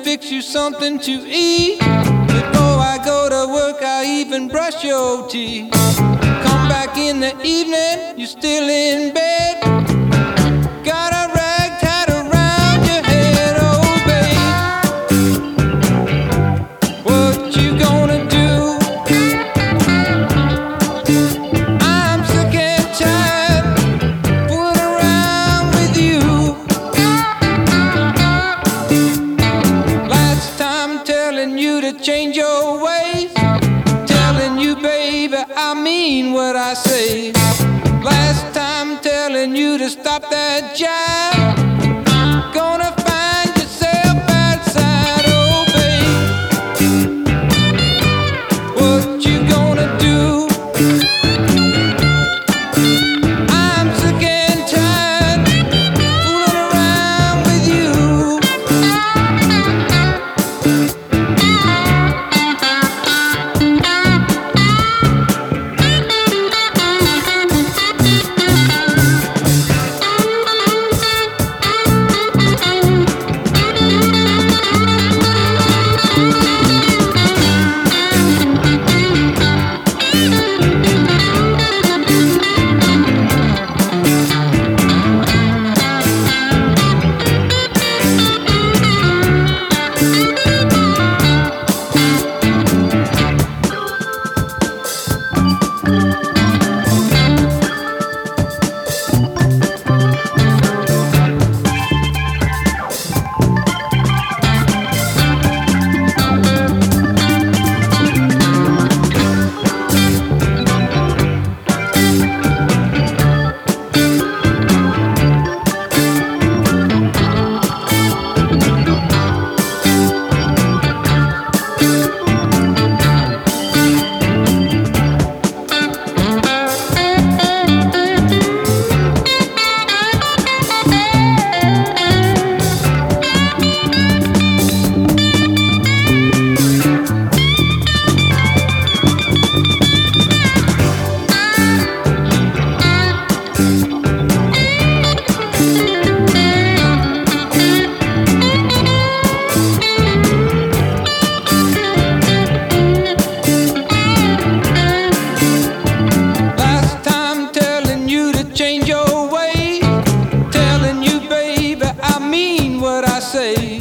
fix you something to eat. Before I go to work, I even brush your teeth. Come back in the evening, you're still in bed. Got a rag tied around your head, oh babe. What you gonna do? I'm sick and tired fooling around with you. Last time telling you to change your ways, telling you baby I mean what I say. Last time telling you to stop that jive. Gonna find yourself outside, oh babe. What you gonna do? I'm sick and tired fooling around with you. Change your way, telling you baby I mean what I say.